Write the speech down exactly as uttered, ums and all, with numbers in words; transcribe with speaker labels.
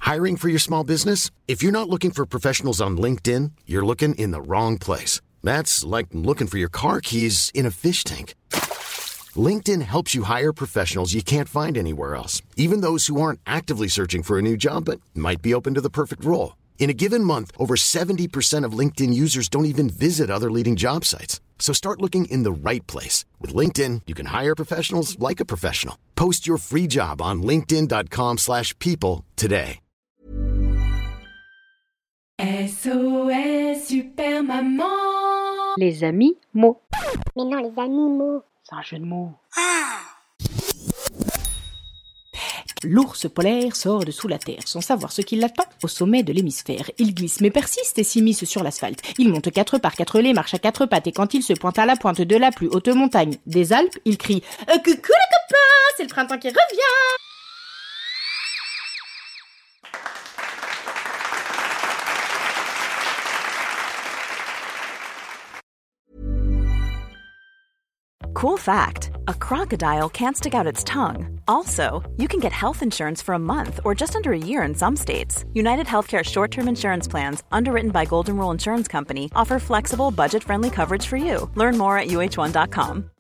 Speaker 1: Hiring for your small business? If you're not looking for professionals on LinkedIn, you're looking in the wrong place. That's like looking for your car keys in a fish tank. LinkedIn helps you hire professionals you can't find anywhere else, even those who aren't actively searching for a new job but might be open to the perfect role. In a given month, over seventy percent of LinkedIn users don't even visit other leading job sites. So start looking in the right place. With LinkedIn, you can hire professionals like a professional. Post your free job on linkedin.com slash people today.
Speaker 2: S O S Super Maman.
Speaker 3: Les amis mots.
Speaker 4: Mais non, les animaux.
Speaker 3: C'est un jeu de mots.
Speaker 4: Ah!
Speaker 2: L'ours polaire sort de sous la terre sans savoir ce qui l'attend au sommet de l'hémisphère. Il glisse mais persiste et s'immisce sur l'asphalte. Il monte quatre par quatre les marche à quatre pattes et quand il se pointe à la pointe de la plus haute montagne des Alpes, il crie euh, « Coucou les copains, c'est le printemps qui revient !»
Speaker 5: Cool fact, a crocodile can't stick out its tongue. Also, you can get health insurance for a month or just under a year in some states. United Healthcare short-term insurance plans, underwritten by Golden Rule Insurance Company, offer flexible, budget-friendly coverage for you. Learn more at U H one dot com.